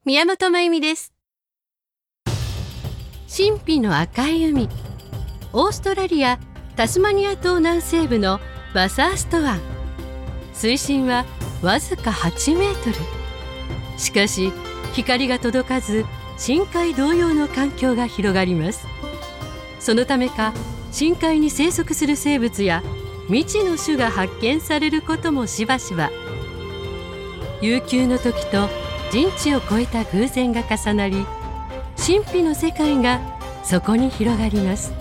宮本真由美です。神秘の赤い海、オーストラリアタスマニア島南西部のバサースト湾。水深はわずか8メートル。しかし光が届かず、深海同様の環境が広がります。そのためか、深海に生息する生物や未知の種が発見されることもしばしば。悠久の時と人知を超えた偶然が重なり、神秘の世界がそこに広がります。